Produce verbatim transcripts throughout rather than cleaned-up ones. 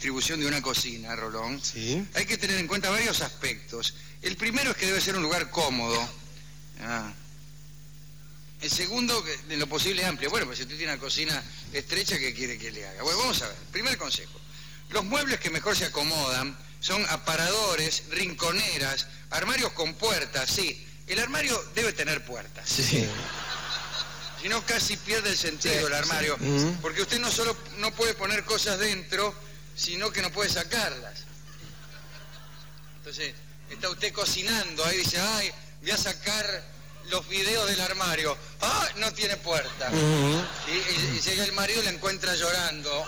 distribución de una cocina, Rolón, sí, hay que tener en cuenta varios aspectos. El primero es que debe ser un lugar cómodo. Ah. El segundo, que de lo posible amplio. Bueno, pues si usted tiene una cocina estrecha, ¿qué quiere que le haga? Bueno, vamos a ver. Primer consejo. Los muebles que mejor se acomodan son aparadores, rinconeras, armarios con puertas, sí. El armario debe tener puertas. sí. Si no, casi pierde el sentido sí, el armario. Sí. Porque usted no solo no puede poner cosas dentro, sino que no puede sacarlas. Entonces, está usted cocinando, ahí dice, ay, voy a sacar los videos del armario. Ah, no tiene puerta. Uh-huh. y, y, y llega el marido y la encuentra llorando.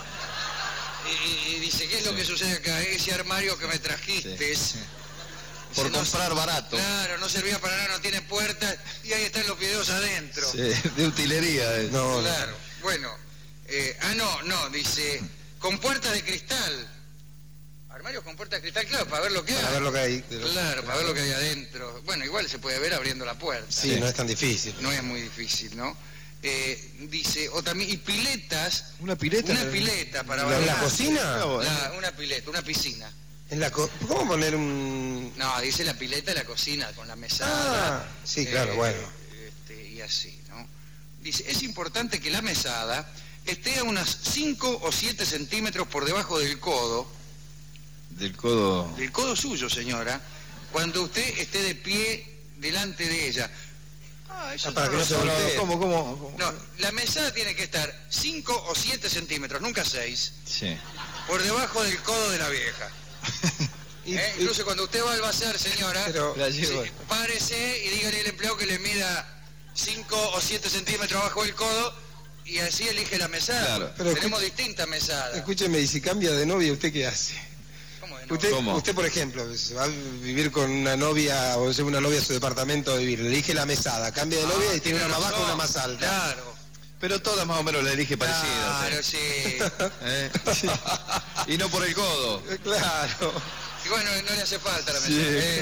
Y, y dice, ¿qué es lo que sucede acá? Ese armario que me trajiste. Sí. Por dice, comprar no, barato. Claro, no servía para nada, no tiene puerta. Y ahí están los videos adentro. Sí, de utilería. Eh. No, claro. No. Bueno. Eh, ah, no, no, dice, con puertas de cristal. Armarios con puertas de cristal, claro, para ver lo que para hay. Ver lo que hay. Claro, claro, para ver lo que hay adentro. Bueno, igual se puede ver abriendo la puerta. Sí, ¿eh? No es tan difícil. No es muy difícil, ¿no? Eh, dice, o también, y piletas. ¿Una pileta? Una pileta para ¿En la cocina? La, una pileta, una piscina. ¿En la co ¿Cómo poner un...? No, dice la pileta de la cocina, con la mesada. Ah, sí, claro, eh, bueno. Este, y así, ¿no? Dice, es importante que la mesada esté a unas cinco o siete centímetros por debajo del codo. ¿Del codo? Del codo suyo, señora, cuando usted esté de pie delante de ella. Ah, eso ah, para que no se voltee. ¿Cómo, cómo, cómo? No, la mesada tiene que estar cinco o siete centímetros, nunca seis. Sí. Por debajo del codo de la vieja. y, ¿Eh? y, Incluso cuando usted va al bazar, señora, pero, sí, párese y dígale al empleado que le mida cinco o siete centímetros abajo del codo y así elige la mesada. Claro. Pero tenemos distintas mesadas. Escúcheme, y si cambia de novia, ¿usted qué hace? ¿Cómo de novia? Usted, ¿Cómo? usted, por ejemplo, se va a vivir con una novia o lleva una novia a su departamento a vivir, le elige la mesada, cambia de novia ah, y tiene una más baja o una más alta. Claro. Pero todas más o menos la elige parecida. Claro, sí. ¿Eh? sí. Y no por el codo. Claro. Y bueno, no le hace falta la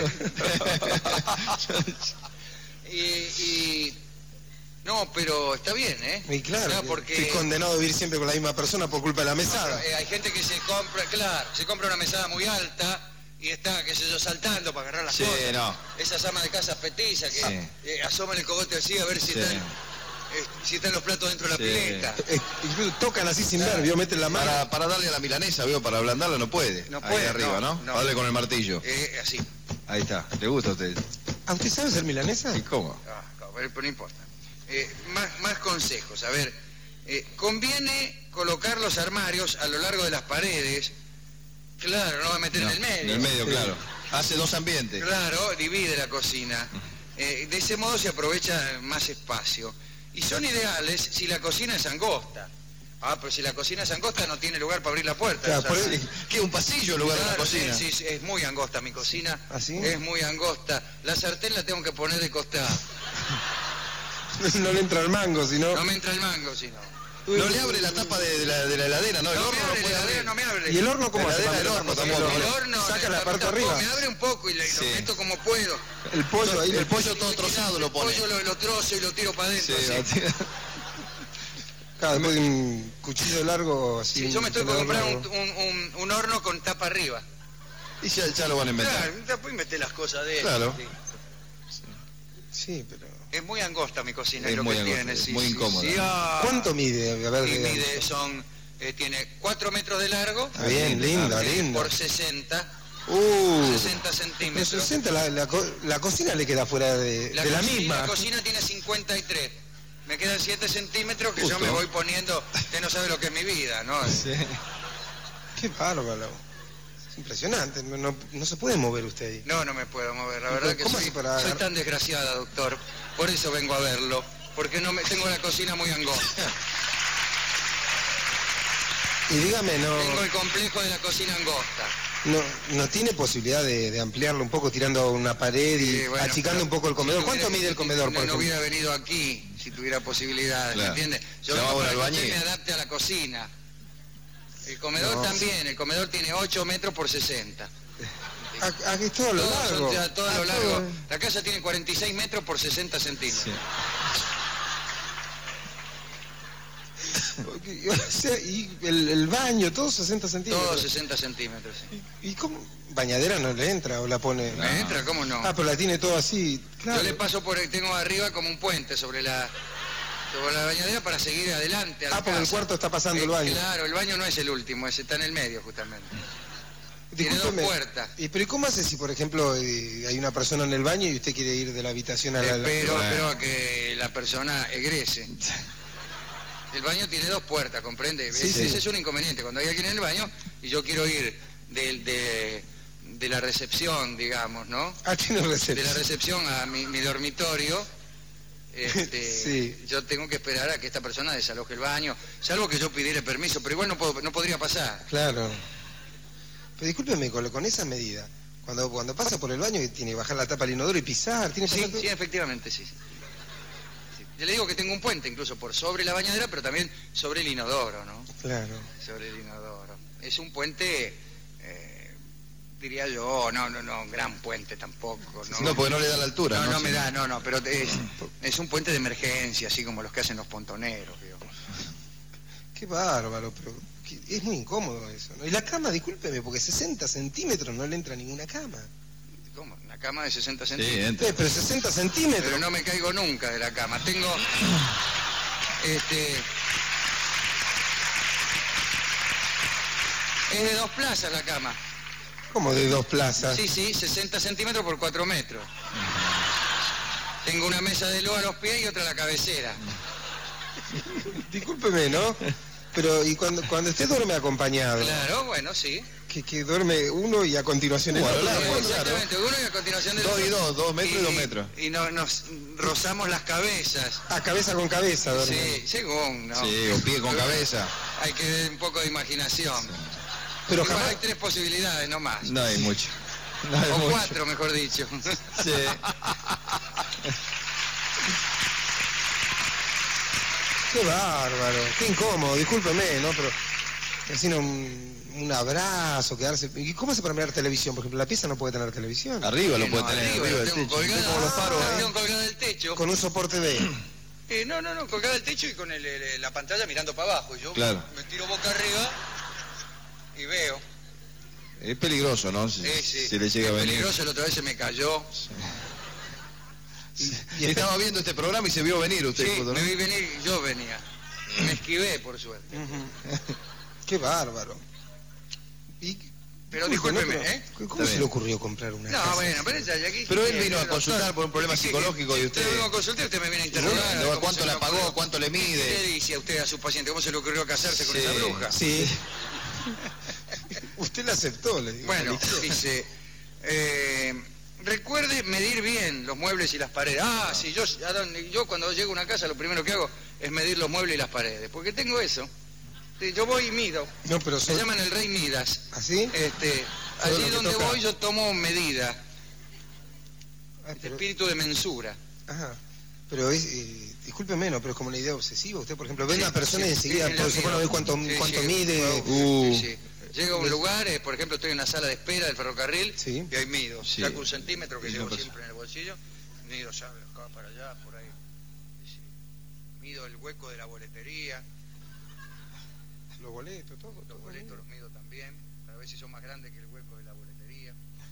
mesada. Sí. ¿Eh? y, y... No, pero está bien, ¿eh? Y claro, no, porque... estoy condenado a vivir siempre con la misma persona por culpa de la mesada. No, eh, hay gente que se compra, claro, se compra una mesada muy alta y está, qué sé yo, saltando para agarrar las sí, cosas. No. Esas amas de casa petiza que sí. eh, asoman el cogote así a ver si sí. están... Eh, si están los platos dentro de la sí. pileta. Eh, incluso tocan así sin ver, vio, meten la mano. Para, para darle a la milanesa, veo, para ablandarla no puede. No puede. Ahí arriba, ¿no? ¿no? no. Darle con el martillo. Eh, así. Ahí está. ¿Le gusta a usted? ¿A usted sabe hacer milanesa? ¿Y cómo? Ah, no, pero no importa. Eh, más, más consejos. A ver, eh, conviene colocar los armarios a lo largo de las paredes. Claro, no va a meter no, en el medio. En el medio, sí. Claro. Hace dos ambientes. Claro, divide la cocina. Eh, de ese modo se aprovecha más espacio. Y son ideales si la cocina es angosta. Ah, pero si la cocina es angosta no tiene lugar para abrir la puerta. Claro, o sea, el, ¿qué? ¿Un pasillo en lugar claro, de la cocina? Sí, sí, es muy angosta mi cocina. ¿Ah, sí? Es muy angosta. La sartén la tengo que poner de costado. No le entra el mango, sino... No me entra el mango, sino... No le abre la tapa de, de, la, de la heladera, ¿no? El no horno me abre, no puede la heladera abrir. no me abre. ¿Y el horno cómo hace? El horno tampoco. El horno... Saca la parte tampoco, arriba. Me abre un poco y le, sí. lo meto como puedo. El pollo ahí... El pollo todo trozado lo pone. El pollo lo, lo trozo y lo tiro para adentro. Sí, claro, después de un cuchillo largo así... Sí, yo me estoy por comprar un, un, un, un horno con tapa arriba. Y ya, ya lo van a inventar. Claro, después meter las cosas de él. Claro. Sí. Sí, pero... Es muy angosta mi cocina, es lo muy que angosta, tiene, sí, muy sí, incómoda. Sí, ah. ¿Cuánto mide? A ver, y mide, son, eh, tiene cuatro metros de largo. Está bien, linda, eh, linda. Por sesenta. Uh, sesenta centímetros. Pero sesenta, la, la, la cocina le queda fuera de la, de la cocina, misma. La cocina tiene cincuenta y tres. Me quedan siete centímetros que Justo. Yo me voy poniendo. Usted no sabe lo que es mi vida, ¿no? Sí. Qué bárbaro. Impresionante, no, no, no se puede mover usted ahí. No, no me puedo mover, la verdad que ¿Cómo soy, para... soy tan desgraciada, doctor. Por eso vengo a verlo, porque no me tengo la cocina muy angosta. Y dígame, no... Tengo el complejo de la cocina angosta. No, no tiene posibilidad de, de ampliarlo un poco, tirando una pared y sí, bueno, achicando un poco el comedor. Si ¿Cuánto hubiera, mide el comedor, no, por no hubiera venido aquí si tuviera posibilidades, claro. ¿me entiende? Yo vengo para que usted me adapte a la cocina. El comedor no. también, el comedor tiene ocho metros por sesenta. Aquí es todo lo todo largo. Son, todo lo largo. Todo... La casa tiene cuarenta y seis metros por sesenta centímetros. Sí. O sea, y el, el baño, todo sesenta centímetros. Todo sesenta centímetros. Sí. ¿Y, y cómo? ¿Bañadera no le entra o la pone? ¿Me no. entra? ¿Cómo no? Ah, pero la tiene todo así. Claro. Yo le paso por el, tengo arriba como un puente sobre la, sobre la bañadera para seguir adelante a la Ah, porque el cuarto está pasando eh, el baño. Claro, el baño no es el último, ese está en el medio justamente. Tiene dos puertas. ¿Y pero cómo hace si, por ejemplo, eh, hay una persona en el baño y usted quiere ir de la habitación a la... Espero, bueno. espero a que la persona egrese. El baño tiene dos puertas, ¿comprende? Sí, ese, sí. ese es un inconveniente. Cuando hay alguien en el baño y yo quiero ir de, de, de la recepción, digamos, ¿no? Ah, tiene recepción. De la recepción a mi, mi dormitorio, este, sí. yo tengo que esperar a que esta persona desaloje el baño, salvo que yo pidiera permiso, pero igual no, puedo, no podría pasar. Claro. Pero discúlpeme, con, con esa medida, cuando cuando pasa por el baño tiene que bajar la tapa del inodoro y pisar, tiene que Sí, pasar... sí, efectivamente, sí. sí. Yo le digo que tengo un puente incluso por sobre la bañadera, pero también sobre el inodoro, ¿no? Claro. Sobre el inodoro. Es un puente, eh, diría yo, no, no, no, un gran puente tampoco, ¿no? No, porque no le da la altura, No, no, no sí. me da, no, no, pero es, es un puente de emergencia, así como los que hacen los pontoneros, digo. Qué bárbaro, pero es muy incómodo eso, ¿no? Y la cama, discúlpeme, porque sesenta centímetros no le entra ninguna cama. ¿Cómo? ¿Una cama de sesenta Sí, centímetros? entra. Eh, pero sesenta centímetros. Pero no me caigo nunca de la cama. Tengo, este, es de dos plazas la cama. ¿Cómo de dos plazas? Sí, sí, sesenta centímetros por cuatro metros. Tengo una mesa de luz a los pies y otra a la cabecera. Discúlpeme, ¿no? Pero, ¿y cuando, cuando usted duerme acompañado? Claro, bueno, sí. Que, que duerme uno y a continuación el Uh, otro. claro, Bueno, Exactamente, uno y a continuación del Dos otro. y dos, dos metros y dos metros. Y no, nos rozamos las cabezas. Ah, cabeza con cabeza duerme. Sí, según, ¿no? Sí, o pie con cabeza. Hay que tener un poco de imaginación. Pero Igual jamás... hay tres posibilidades, no más. No hay mucho. No hay O mucho. cuatro, mejor dicho. Sí. Qué bárbaro, qué incómodo, discúlpeme, ¿no? Pero así no, un, un abrazo, quedarse... ¿Y cómo hace para mirar televisión? Por ejemplo, la pieza no puede tener televisión. Arriba lo Sí, puede no, tener, arriba, arriba lo del tengo techo. colgada, Como los faros, la ¿eh? tengo colgada del techo. Con un soporte B. Eh, no, no, no, colgada del techo y con el, el- la pantalla mirando para abajo. Y yo Claro. me tiro boca arriba y veo. Es peligroso, ¿no? Si, Eh, sí. si le llega a Es venir. peligroso, la otra vez se me cayó. Y, y está- Estaba viendo este programa y se vio venir usted. Sí, ¿no? me vi venir, yo venía. Me esquivé, por suerte. Ujú. Qué bárbaro. Y, Pero disculpe, discúlpeme, ¿no? ¿eh? ¿Cómo Está se bien. le ocurrió comprar una No, casa? bueno, pero ella ya aquí... Pero él eh, vino a doctor, consultar por un problema ¿qué- psicológico qué- y usted usted- vino a consultar, usted me viene a Sí, interrogar. bueno, ¿cómo ¿cuánto se le le pagó? ocurrió? ¿Cuánto le ¿Qué le mide? dice a usted, a su paciente? ¿Cómo se le ocurrió casarse con Sí. esa bruja? Sí. Usted la aceptó, le digo. Bueno, dice, eh, recuerde medir bien los muebles y las paredes. Ah, sí, yo, a donde- yo cuando llego a una casa lo primero que hago es medir los muebles y las paredes, porque tengo eso. Sí, yo voy y mido. No, pero Se son... llaman el Rey Midas. ¿Así? Este, Todo lo allí que donde toca. voy yo tomo medida, Ah, pero... espíritu de mensura. Ajá. Pero es... Eh, discúlpeme, no, pero es como una idea obsesiva. Usted, por ejemplo, ve a Sí, una persona sí, y enseguida sí, por la su mano mido. ve cuánto, Sí, cuánto sí, mide. Uh. sí, sí. Llego a un lugar, eh, por ejemplo, estoy en la sala de espera del ferrocarril Sí. y ahí mido. Sí. Saco un centímetro que Y llevo no pasa. siempre en el bolsillo, mido ya de acá para allá, por ahí. Sí. Mido el hueco de la boletería, Los boletos, todo. los todo boletos bien. los mido también, para ver si son más grandes que el hueco de la boletería.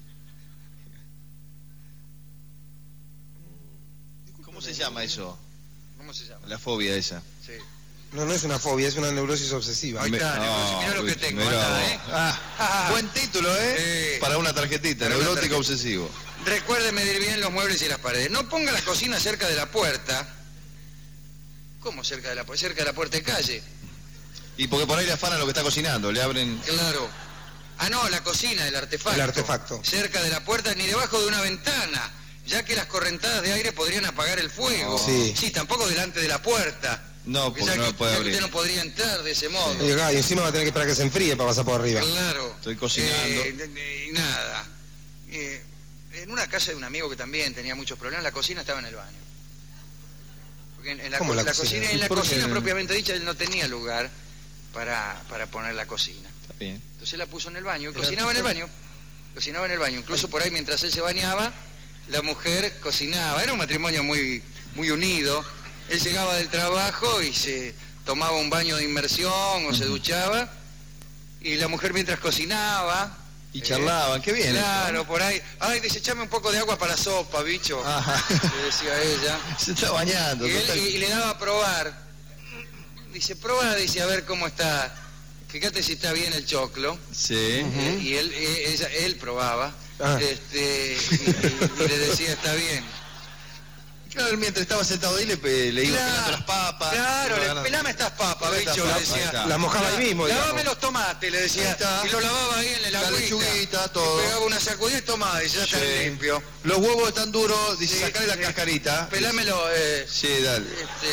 ¿Cómo se llama eso? ¿Cómo se llama? La fobia esa. Sí. No, no es una fobia, es una neurosis obsesiva. Ahí está, No, mirá lo que uy, tengo, mirá anda, vos. ¿eh? Ah, buen título, ¿eh? Sí. Para una tarjetita, Para una neurótico tarjeta. obsesivo. Recuerde medir bien los muebles y las paredes. No ponga la cocina cerca de la puerta. ¿Cómo cerca de la puerta? Cerca de la puerta de calle. Y porque por ahí le afanan lo que está cocinando, le abren... Claro. Ah, no, la cocina, el artefacto. El artefacto. Cerca de la puerta ni debajo de una ventana, ya que las correntadas de aire podrían apagar el fuego. Sí. Sí, tampoco delante de la puerta. No, Porque porque ya no que- lo puede ya que abrir. usted no podría entrar de ese modo. Y, acá, y encima va a tener que esperar que se enfríe para pasar por arriba. Claro. Estoy cocinando. Eh, de- de- y nada. Eh, en una casa de un amigo que también tenía muchos problemas, la cocina estaba en el baño. Porque en, en la, ¿Cómo co- la la cocina? cocina, en ¿Y la por qué? cocina propiamente dicha, él no tenía lugar para, para poner la cocina. Está bien. Entonces la puso en el baño, y Pero cocinaba en el entonces- baño. Cocinaba en el baño. Incluso por ahí mientras él se bañaba, la mujer cocinaba. Era un matrimonio muy, muy unido. Él llegaba del trabajo y se tomaba un baño de inmersión o se duchaba, y la mujer mientras cocinaba... Y charlaban, eh, qué bien. Claro, eso. por ahí. Ay, dice, echame un poco de agua para la sopa, bicho. Ajá. Le decía ella. Se está bañando. Y, él, total. y, y le daba a probar. Dice, prueba, dice, a ver cómo está. Fíjate si está bien el choclo. Sí. Eh, y él, eh, ella, él probaba. Ah. Este, y, y- y le decía, está bien. Claro, él mientras estaba sentado ahí le, pe- le iba Claro, pelando las papas. Claro, iba le, ganando. pelame estas papas, Pelame estas bicho, le papas, ahí decía. está. Las mojaba ahí mismo, Lavame digamos. los tomates, le Ahí decía. está. Y lo lavaba ahí en el La agüita. lechuguita, todo. Y pegaba una sacudida y tomaba, y ya Sí. está limpio. Los huevos están duros, dice, Sí, sacale la sí. cascarita. Pelámelo, eh, Sí, dale.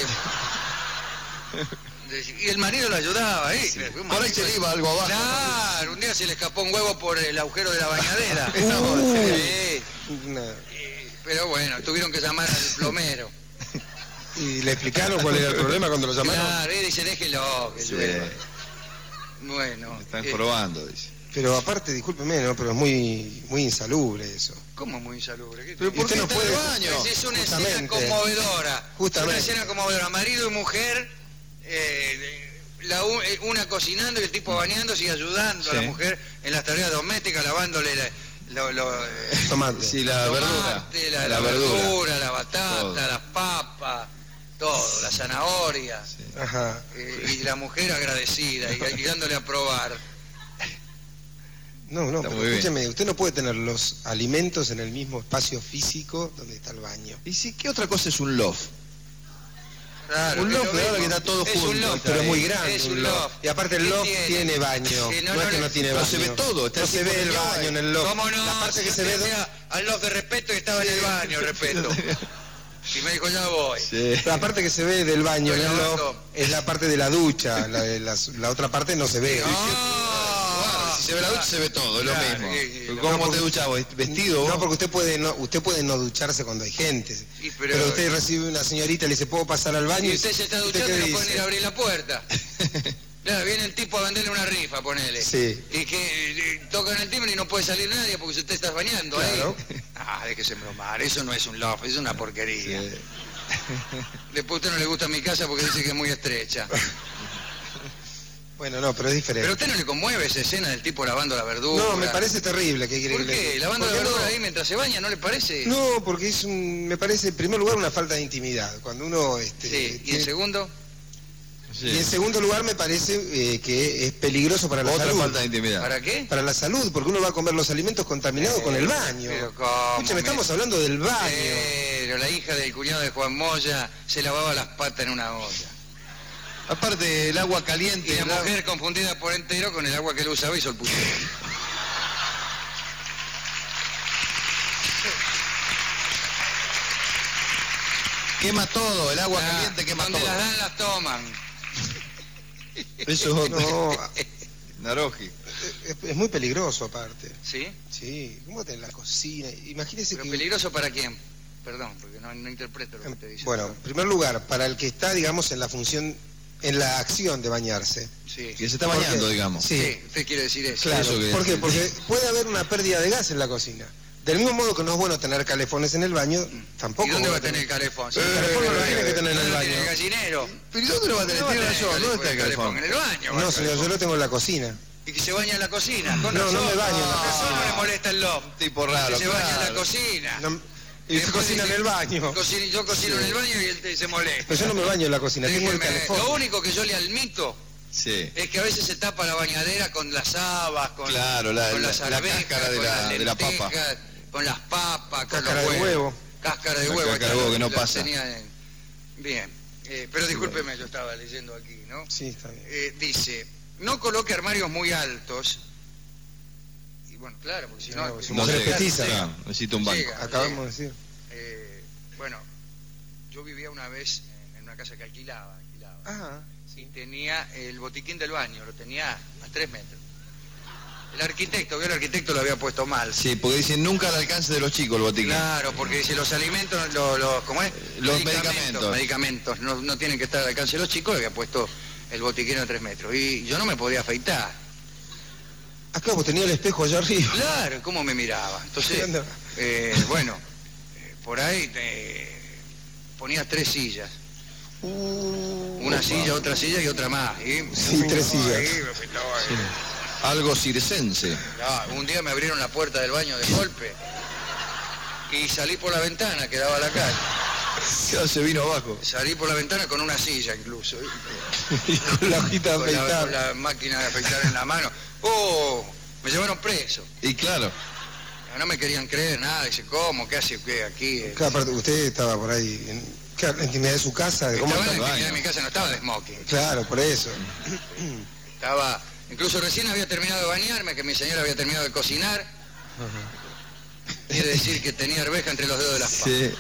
este, y el marido lo ayudaba ahí. Sí. Fue un Por ahí marido- se le iba algo abajo. Claro, un día se le escapó un huevo por el agujero de la bañadera. Uh. Sí, Una- y- pero bueno, tuvieron que llamar al plomero. ¿Y le explicaron cuál era el problema cuando lo llamaron? Claro, y dice, déjelo, que Sí. llueva. Bueno, Están eh, jorobando, dice. Pero aparte, discúlpeme, ¿no? Pero es muy, muy insalubre eso. ¿cómo muy insalubre? ¿Qué- Pero ¿Y ¿por usted qué no está en el puede- baño? Pues es una escena Justamente. conmovedora. Justamente. Es una escena conmovedora. Marido y mujer, eh, la u- eh, una cocinando y el tipo bañándose y ayudando a la Sí. mujer en las tareas domésticas, lavándole la, lo- lo, eh, Tomate. Sí, la tomate, verdura. la, la verdura, la batata, las papas, todo, la zanahoria. Sí. Ajá. Eh, y la mujer agradecida y, y dándole a probar. No, no, Está pero muy bien. escúcheme, usted no puede tener los alimentos en el mismo espacio físico donde está el baño. ¿Y sí, qué otra cosa es un loft? Claro, Un es loft lo de ahora mismo. que está todo Es un junto, loft, Pero es muy eh, grande es un un loft. loft. Y aparte el ¿Qué loft tiene? tiene baño. Sí, no, no, es no que le- no tiene no baño. se ve todo, está No el se tipo ve el de baño en el loft. ¿Cómo no? La parte que Yo se ve... tenía al loft de respeto y estaba en el baño, respeto. Y me dijo, ya voy. Sí. La parte que se ve del baño en el Estoy loft lavando. es la parte de la ducha. La, de las- la otra parte no se ve. Ah, Si se ve la ducha, se ve todo, es lo Claro, mismo. y- y- Pero no, ¿Cómo porque- te duchas vos? ¿Vestido? No, porque usted puede no, usted puede no ducharse cuando hay gente. Y pero, pero- usted recibe una señorita y le dice, ¿puedo pasar al baño? Y usted se está duchando qué y no dice? pueden ir a abrir la puerta. Claro, viene el tipo a venderle una rifa, ponele. Sí. Y que eh, tocan el timbre y no puede salir nadie porque usted está bañando Claro. ahí. Ah, déjese bromar, eso no es un loft, es una porquería. Sí. Después a usted no le gusta mi casa porque dice que es muy estrecha. Bueno, no, pero es diferente. Pero a usted no le conmueve esa escena del tipo lavando la verdura. No, me parece terrible que quiere ¿Por que le- qué? Lavando la ¿Por qué verdura no? ahí mientras se baña, ¿no le parece? No, porque es un, me parece en primer lugar una falta de intimidad. Cuando uno, este, Sí, y en tiene- segundo, Sí. y en segundo lugar me parece eh, que es peligroso para la Otra salud. falta de intimidad. ¿para qué? Para la salud, porque uno va a comer los alimentos contaminados con el baño. Pero ¿cómo? Escúchame, estamos Me- hablando del baño. Pero la hija del cuñado de Juan Moya se lavaba las patas en una olla. Aparte, el agua Y caliente. la el agua- mujer confundida por entero con el agua que él usaba hizo el puchero. Quema todo, el agua Ah, caliente quema donde todo. las dan, las toman. Eso es otro. No, Naroji. es, es muy peligroso aparte. ¿Sí? Sí, ¿cómo te en la cocina? Imagínese ¿Pero que... peligroso para quién? Perdón, porque no, no interpreto lo que usted dice. Bueno, en primer lugar, para el que está, digamos, en la función, en la acción de bañarse. Sí. Que se está ¿Por qué? bañando, digamos. Sí. Sí, usted quiere decir eso. Claro, Eso que- ¿por qué? Porque puede haber una pérdida de gas en la cocina. Del mismo modo que no es bueno tener calefones en el baño, tampoco... ¿Y dónde va a bueno tener el calefón? Sí, El calefón no lo tiene que tener en el ¿dónde baño. tiene el gallinero? ¿Pero ¿y dónde lo va a tener? ¿Dónde va a Tiene tener razón, ¿dónde está el calefón? En el baño. va No, el señor, yo calefón. lo tengo en la cocina. Y que se baña en la cocina. Con No, razón. no me baño en la Con razón cocina. no le molesta el loft. Tipo raro, Que se baña en la claro. cocina. No- y usted Después cocina en dice, el baño. cocino- yo cocino en el baño y él te- se molesta. Pero yo no me baño en la cocina, tengo el Déjeme, calefón. lo único que yo le admito Sí. es que a veces se tapa la bañadera con las habas, con, Claro, la- con la- las la arvejas, cáscara de con la- las de la papa. lentejas, con las papas, con Cáscara los de huevos. huevo. Cáscara de La huevo. cáscara de esta huevo que no la pasa. tenía en- Bien, eh, pero discúlpeme, yo estaba leyendo aquí, ¿no? Sí, está bien. Eh, dice, no coloque armarios muy altos. Y bueno, claro, porque si no... No, su No mujer sé, es petiza. claro, necesita un banco. Llega. Acabamos de decir. Eh, bueno, yo vivía una vez en, en una casa que alquilaba, alquilaba. Ah, Y tenía el botiquín del baño, lo tenía a tres metros. El arquitecto, que el arquitecto lo había puesto mal. Sí, porque dicen nunca al alcance de los chicos el botiquín. Claro, porque dice los alimentos, los, los- ¿cómo es? Los medicamentos. Medicamentos, no, no tienen que estar al alcance de los chicos, había puesto el botiquín a tres metros. Y yo no me podía afeitar. acá vos tenías el espejo allá arriba. Claro, ¿cómo me miraba? Entonces, ¿Qué onda? eh, bueno, eh, por ahí eh, ponía tres sillas. Uh, Una opa. silla, otra silla y otra más. Y, Sí, tres sillas. Ahí, me pintaba ahí. Algo circense. No, un día me abrieron la puerta del baño de golpe y salí por la ventana que daba a la calle. Ya se vino abajo. Salí por la ventana con una silla incluso. Y con la hojita de Con la, afeitar. con la máquina de afeitar en la mano. ¡Oh! Me llevaron preso. Y claro, No me querían creer nada. Dice, ¿cómo? ¿Qué hace qué aquí? Claro, aparte, usted estaba por ahí, en, claro, en la intimidad de su casa. ¿Cómo Estaba en la está? intimidad de mi casa, no estaba de smoking. Claro, por eso. Estaba, incluso recién había terminado de bañarme, que mi señora había terminado de cocinar. Quiere decir que tenía arveja entre los dedos de las patas.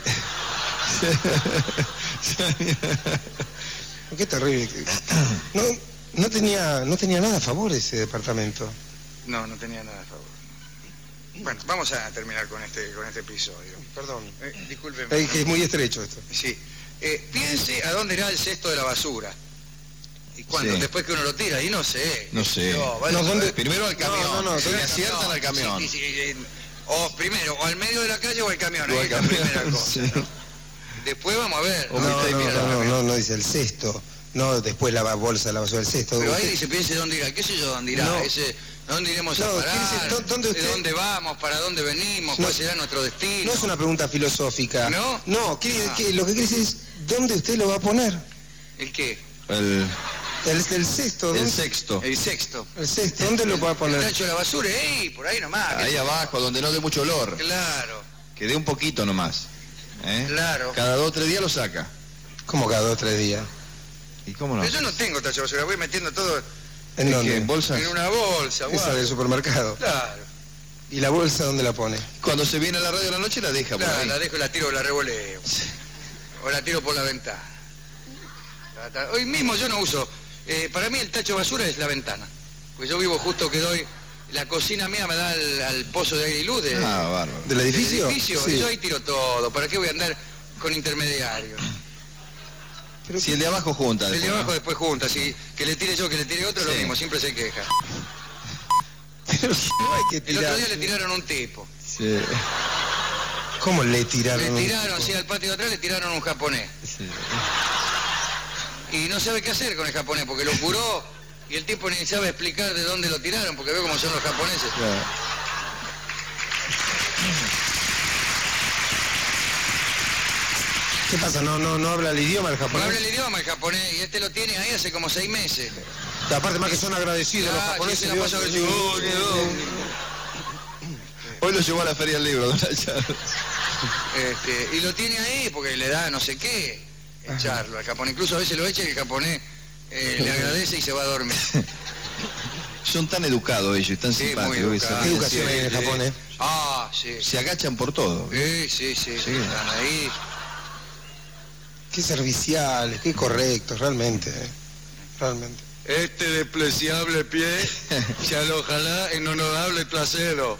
sí. Qué terrible. No, no tenía, no tenía nada a favor ese departamento. No, no tenía nada a favor. Bueno, vamos a terminar con este, con este episodio. Perdón. Eh, discúlpeme. Es que es muy estrecho esto. Sí. Eh, piense a dónde irá el cesto de la basura. ¿Y cuándo? Sí. Después que uno lo tira, y no sé. No sé. No, vaya No, a ¿dónde? saber. Primero al camión. No, no, no, se ¿dónde le al aciertan al camión. Sí, sí, sí, eh, o primero, o al medio de la calle o al camión. O Ahí al es la camión, primera cosa. sí. ¿no? Después vamos a ver. O No, mitad y no, mitad. no, no, no, no dice el cesto. No, después la bolsa de la basura del cesto. Pero ahí Usted- dice, piense dónde irá. ¿Qué sé yo dónde irá? No. Ese, ¿dónde iremos No, a parar? piense, ¿dó- dónde usted- ¿De dónde vamos? ¿Para dónde venimos? No. ¿Cuál será nuestro destino? No es una pregunta filosófica. ¿No? No, quiere- Ah. que- lo que quiere decir es ¿dónde usted lo va a poner? ¿El qué? El, El, el cesto. el ¿dónde? sexto. El sexto. El cesto, ¿dónde lo va a El poner? tacho de la basura, ¡ey! Por ahí nomás. Ahí abajo, donde no dé mucho olor. Claro, Que dé un poquito nomás. ¿eh? claro. Cada dos o tres días lo saca. Como cada dos o tres días. ¿Y cómo no? Pero yo no tengo tacho de basura, voy metiendo todo ¿En ¿En dónde? qué? ¿En bolsas? en una bolsa, Esa guarda. del supermercado. Claro, ¿Y la bolsa dónde la pone? Cuando se viene a la radio de la noche la deja por claro, ahí. la dejo y la tiro, la revoleo. O la tiro por la ventana. Ta, ta. Hoy mismo yo no uso. eh, para mí el tacho de basura es la ventana. Pues yo vivo justo que doy. La cocina mía me da al, al pozo de aire y luz de- Ah, bárbaro. ¿Del del edificio? edificio. Sí. Y yo ahí tiro todo. ¿Para qué voy a andar con intermediarios? Pero Si el de abajo junta. El de después, abajo ¿no? después junta. Si que le tire yo, que le tire otro, es lo Sí. mismo. Siempre se queja. Pero no hay que El tirar. otro día le tiraron a un tipo. Sí, ¿Cómo le tiraron? Le tiraron, sí, al patio de atrás le tiraron a un japonés. sí. Y no sabe qué hacer con el japonés, porque lo curó y el tipo ni sabe explicar de dónde lo tiraron, porque ve cómo son los japoneses. Claro. ¿Qué pasa? ¿No, no, no habla el idioma el No japonés? habla el idioma el japonés y este lo tiene ahí hace como seis meses. Aparte más que son agradecidos Ah, los sí, japoneses. se la Dios, pasa Dios, con- Dios, Dios. Hoy lo llevó a la feria del libro, don Nacharo. Este, y lo tiene ahí porque le da no sé qué echarlo al japonés. Incluso a veces lo echa y el japonés eh, le agradece y se va a dormir. Son tan educados ellos, tan Sí, muy simpáticos. educados. ¿Qué educación hay en el Sí, Japón, eh? Ah, sí. Se agachan por todo. Sí, sí, sí, sí, están ahí. Qué serviciales, qué correctos, realmente. eh. Realmente. Este despreciable pie se alojará en honorable trasero.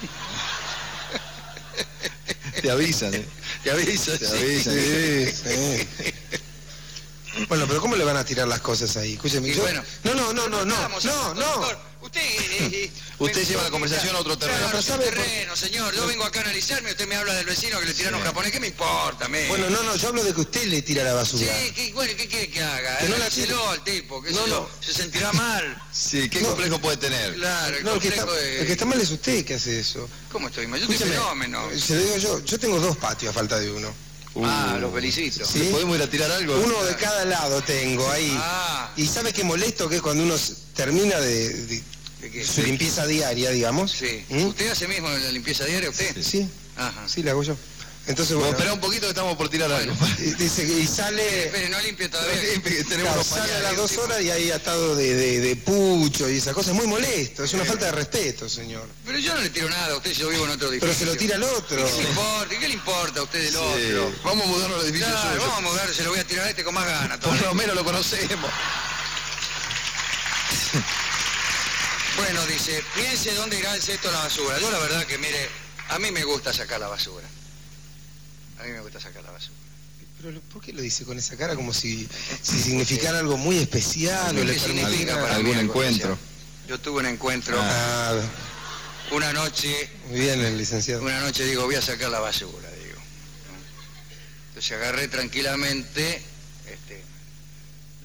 Te avisan, ¿eh? Te avisa, Te sí. avisan. Sí, sí. Bueno, pero ¿cómo le van a tirar las cosas ahí? Escúcheme, Y yo... bueno, no, no, no, no, no, Vamos, no, señor no. conductor. Usted, eh, eh, Usted pensó lleva la que conversación era- a otro terreno. Claro, Pero es sabe un por- terreno, señor. Yo vengo acá a analizarme, usted me habla del vecino que le tiraron un japonés. ¿Qué me importa, me? Bueno, no, no, yo hablo de que usted le tira la basura. Sí, ¿qué, bueno, ¿qué quiere que haga? Que no la Avíselo al tipo, que No, no, no. se sentirá mal. Sí, ¿qué No. complejo puede tener? Claro, el No, el que, está, complejo de... el que está mal es usted que hace eso. ¿Cómo estoy mal? Yo estoy Escúcheme, fenómeno. se lo digo yo, yo tengo dos patios a falta de uno. Ah, Uh. lo felicito. Sí. ¿Le podemos ir a tirar algo? Uno de cada lado tengo ahí. Ah, Y sabe qué molesto que es cuando uno s- termina de, de ¿de qué? su limpieza diaria, digamos. Sí. ¿Mm? ¿Usted hace mismo la limpieza diaria, usted? Sí, Ajá. sí, la hago yo. Entonces, Bueno, bueno, espera un poquito que estamos por tirar algo. y, dice, que- y sale, Espere, no limpie todavía. Tenemos claro, unos sale a pañales. las dos horas y ahí atado de, de, de pucho y esas cosas. Muy molesto, es una falta de respeto, señor. Pero yo no le tiro nada a usted si yo vivo en otro edificio. Pero se lo tira al otro. ¿Y qué le importa? ¿Y qué le importa a usted del Sí. otro? Vamos a mudarnos al edificio Claro, suyo. vamos a mudar, se lo voy a tirar a este con más ganas. Por todavía. lo menos lo conocemos. Bueno, dice, piense dónde irá el cesto de la basura. Yo la verdad que, mire, a mí me gusta sacar la basura. A mí me gusta sacar la basura. Pero ¿por qué lo dice con esa cara como si, si significara algo muy especial o le ¿Qué significa permitiera para mí algún algo encuentro? especial? Yo tuve un encuentro Ah, una noche, muy bien el licenciado. una noche digo, voy a sacar la basura, digo. Entonces agarré tranquilamente, este,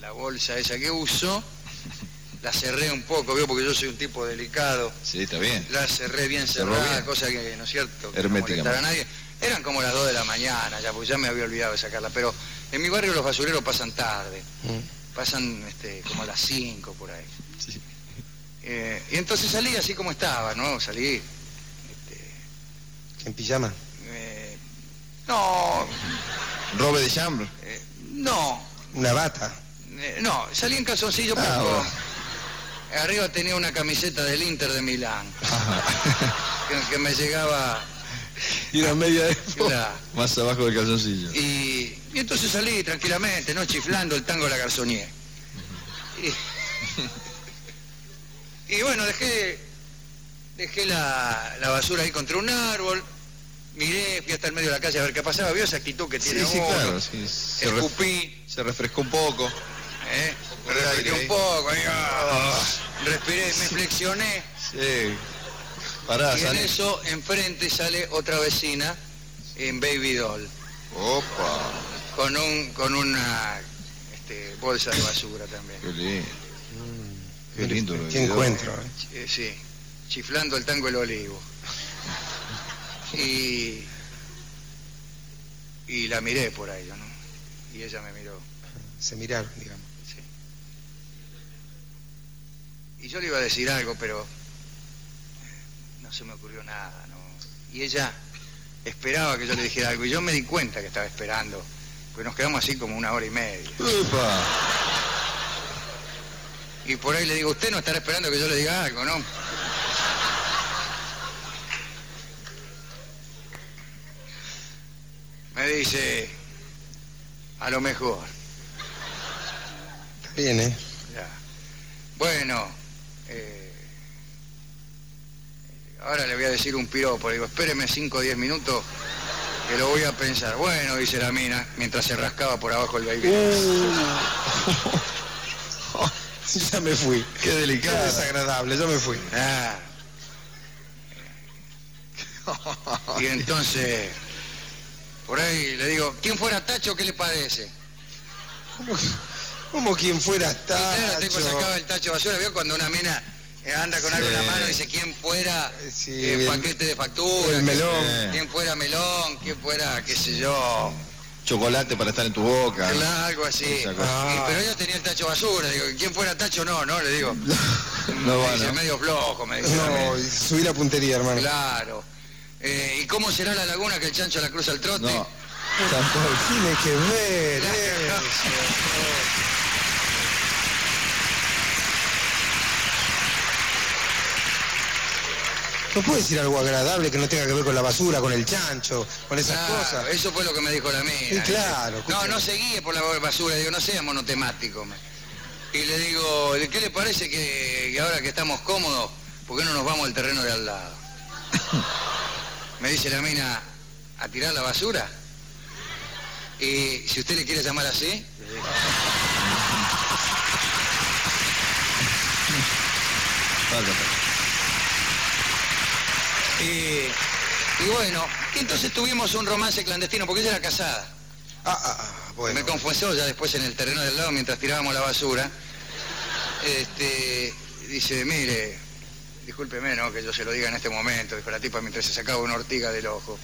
la bolsa esa que uso, la cerré un poco, veo, porque yo soy un tipo delicado. Sí, está bien. La cerré bien Cerró cerrada, bien. cosa que, ¿no es cierto?, que no Herméticamente. molestara a nadie. Eran como las dos de la mañana ya, porque ya me había olvidado de sacarla, pero en mi barrio los basureros pasan tarde, Mm. pasan este, como a las cinco por ahí. Sí. Eh, y entonces salí así como estaba, ¿no? Salí, este, ¿En pijama? eh, no, Robe de chambre. eh, no, ¿Una bata? eh, no, salí en calzoncillo, Ah, pero bueno. arriba tenía una camiseta del Inter de Milán, que, que me llegaba, Y una media de... claro. Más abajo del calzoncillo. Y, y entonces salí tranquilamente, ¿no? Chiflando el tango de la Garzonier. Y, y bueno, dejé, dejé la, la basura ahí contra un árbol, miré, fui hasta el medio de la calle a ver qué pasaba, vio esa actitud que Sí, tiene sí, uno, claro. Sí. Se, ref- escupí, se refrescó un poco. ¿eh? poco de Respiré aire un ahí. poco, ahí, ah, respiré, me flexioné, Sí. Pará, y en sale. eso enfrente sale otra vecina en Baby Doll, Opa. con un con una este, bolsa de basura también. Qué lindo. Qué lindo lo Qué video. encuentro, ¿eh? Eh, sí, chiflando el tango El Olivo. Y, y la miré por ahí, ¿no? Y ella me miró, Se miraron, digamos. sí. Y yo le iba a decir algo, pero eh, no se me ocurrió nada, ¿no? Y ella esperaba que yo le dijera algo, y yo me di cuenta que estaba esperando, porque nos quedamos así como una hora y media. Opa. Y por ahí le digo, usted no estará esperando que yo le diga algo, ¿no? Me dice, a lo mejor. Está bien, ¿eh? Ya. Bueno, eh, ahora le voy a decir un piropo. Le digo, espéreme cinco o diez minutos que lo voy a pensar. Bueno, dice la mina, mientras se rascaba por abajo el baby. Ya me fui. Qué Qué delicado. desagradable, yo me fui. Ah. Y entonces, por ahí le digo, ¿quién fuera Tacho, qué le parece? ¿Cómo, cómo quien fuera Y claro, el tipo Tacho? sacaba el tacho de basura, vio cuando una mina eh, anda con algo en la Sí. mano y dice quién fuera Sí, eh, el- paquete de factura, el melón. Sí. quién fuera melón, quién fuera, qué sé yo, Chocolate para estar en tu boca. claro, algo así. Esa cosa. Y- pero ella tenía el tacho de basura, digo, quién fuera Tacho, no, no, le digo. No me va, dice, ¿no? medio flojo, me dice. No, subí la puntería, hermano. Claro. Eh, ¿Y cómo será la laguna que el chancho la cruza al trote? No. Tampoco. Tiene que ver Claro. eso. ¿No puede decir algo agradable que no tenga que ver con la basura, con el chancho, con esas Claro, cosas? eso fue lo que me dijo la mina. Sí, claro, Dice, no, escucha. no se guíe por la basura, digo, no sea monotemático. me- Y le digo, ¿de qué le parece que, que ahora que estamos cómodos, por qué no nos vamos al terreno de al lado? Me dice la mina, ¿a tirar la basura? Y si usted le quiere llamar así, Falta. y, y bueno, y entonces tuvimos un romance clandestino, porque ella era casada. Ah, ah, ah, bueno. Me confesó ya después en el terreno del lado mientras tirábamos la basura. Este, dice, mire, discúlpeme, ¿no? Que yo se lo diga en este momento, dijo la tipa mientras se sacaba una ortiga del ojo.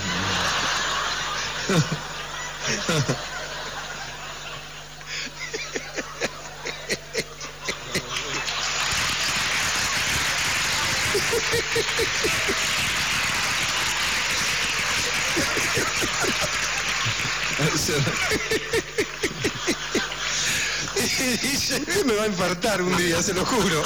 Y dice, usted me va a infartar un día, se lo juro.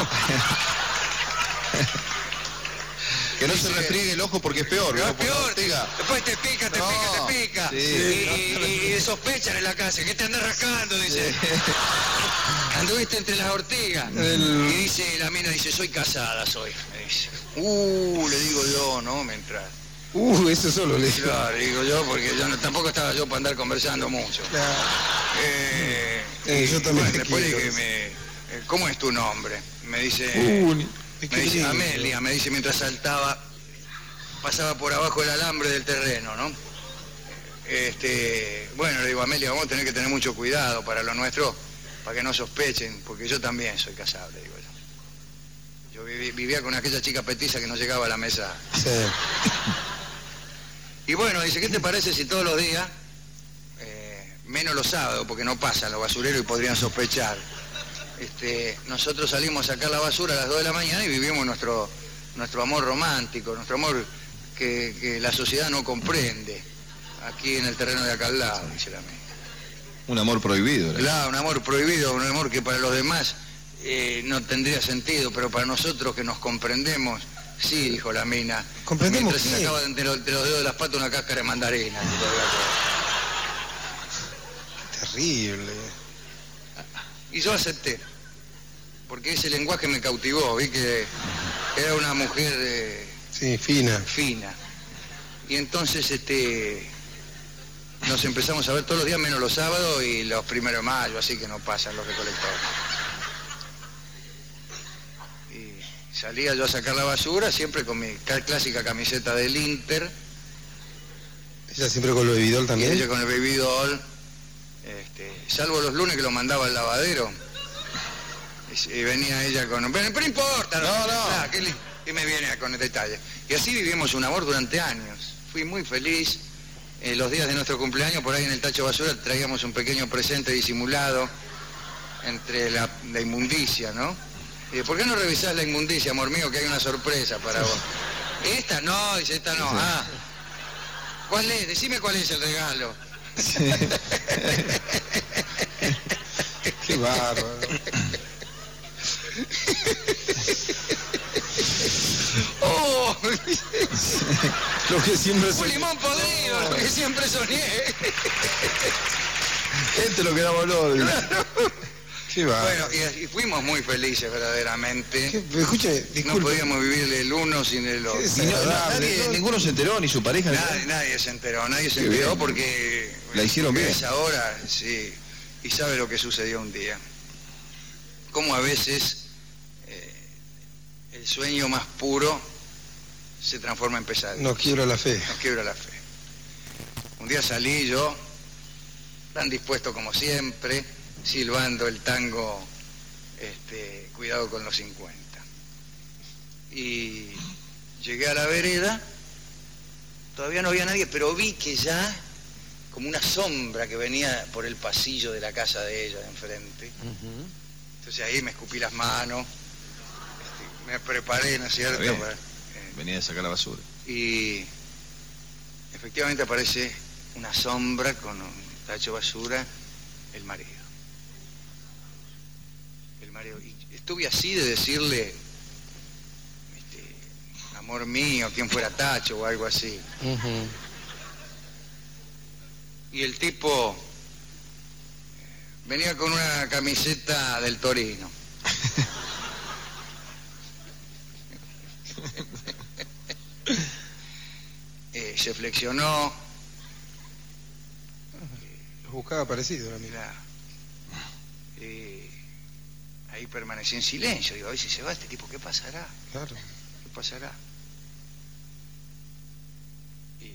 Que no se refriegue el ojo porque es peor. No, ¿no? es Porque peor, ortiga. después te pica, te No, pica, te pica. sí. y, y- y sospechan en la casa, que te andas rascando, dice. Anduviste entre las ortigas. El- Y dice, la mina dice, soy casada, soy. Me dice. Uh, le digo yo, ¿no? Mientras. Uh, eso solo le digo. Claro, digo yo, porque yo no- tampoco estaba yo para andar conversando mucho. Eh, Eh, y, yo también bueno, te después le quiero. dije, me, eh, ¿cómo es tu nombre? Me dice, Uh, ni- me qué dice lindo. Amelia, me dice mientras saltaba, pasaba por abajo el alambre del terreno, ¿no? Este, bueno, le digo, Amelia, vamos a tener que tener mucho cuidado para lo nuestro. para que no sospechen, porque yo también soy casable, digo yo. Yo viví, vivía con aquella chica petiza que no llegaba a la mesa. Sí. Y bueno, dice, ¿qué te parece si todos los días, eh, menos los sábados, porque no pasan los basureros y podrían sospechar, este, nosotros salimos a sacar la basura a las dos de la mañana y vivimos nuestro, nuestro amor romántico, nuestro amor que, que la sociedad no comprende, aquí en el terreno de acá al lado, dice la amiga. Un amor prohibido. ¿verdad? Claro, un amor prohibido, un amor que para los demás eh, no tendría sentido, pero para nosotros que nos comprendemos, sí, dijo la mina. ¿Comprendemos Mientras se qué? sacaba de los, de los dedos de las patas una cáscara de mandarina. Terrible. Y yo acepté, porque ese lenguaje me cautivó, vi que era una mujer eh, Sí, fina. fina. Y entonces este nos empezamos a ver todos los días, menos los sábados y los primeros de mayo, así que no pasan los recolectores. Y salía yo a sacar la basura, siempre con mi clásica camiseta del Inter, Ella siempre con lo de Vidol y también. ella con el Baby Doll, este, salvo los lunes que lo mandaba al lavadero. Y, y venía ella con... Pero no importa, no, no. Ah, ¿qué, le- qué me viene con el detalle? Y así vivimos un amor durante años. Fui muy feliz. Eh, los días de nuestro cumpleaños, por ahí en el tacho de basura, traíamos un pequeño presente disimulado entre la, la inmundicia, ¿no? Y ¿por qué no revisás la inmundicia, amor mío, que hay una sorpresa para vos? ¿Esta? No, dice, esta no. Ah, ¿cuál es? Decime cuál es el regalo. Sí. Qué bárbaro. ¡Oh! Lo que siempre Un se... limón podrido, lo que siempre soñé. Este lo quedamos los. Qué bárbaro. Bueno, y, y fuimos muy felices verdaderamente. ¿Qué? Escuche, No disculpe. podíamos vivir el uno sin el otro. ¿Qué Y no- Agradable, nadie- ¿no? ninguno se enteró, ni su pareja. ni Nadie, nadie se enteró, nadie se Qué enteró bien. porque... La hicieron porque bien. Es ahora, sí. Y sabe lo que sucedió un día. Cómo a veces eh, el sueño más puro se transforma en pesadilla. No quiebra la fe. Nos quiebra la fe. Un día salí yo, tan dispuesto como siempre, silbando el tango, este, Cuidado con los cincuenta. Y llegué a la vereda, todavía no había nadie, pero vi que ya, como una sombra que venía por el pasillo de la casa de ella de enfrente. Entonces ahí me escupí las manos, este, me preparé, ¿no es cierto? Está bien. Para- Venía a sacar la basura. y efectivamente aparece una sombra con un tacho de basura, el marido. El marido. Y estuve así de decirle, este, amor mío, quién fuera Tacho o algo así. Ujú. Y el tipo venía con una camiseta del Torino. Eh, se flexionó. Los buscaba parecido, la amiga. Claro. Eh, ahí permanecí en silencio. Digo, a ver si se va este tipo, ¿qué pasará? Claro. ¿Qué pasará? Y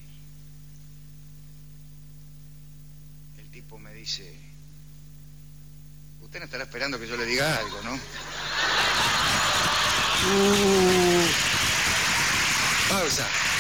el tipo me dice, usted no estará esperando que yo le diga algo, ¿no? Uh, Pausa.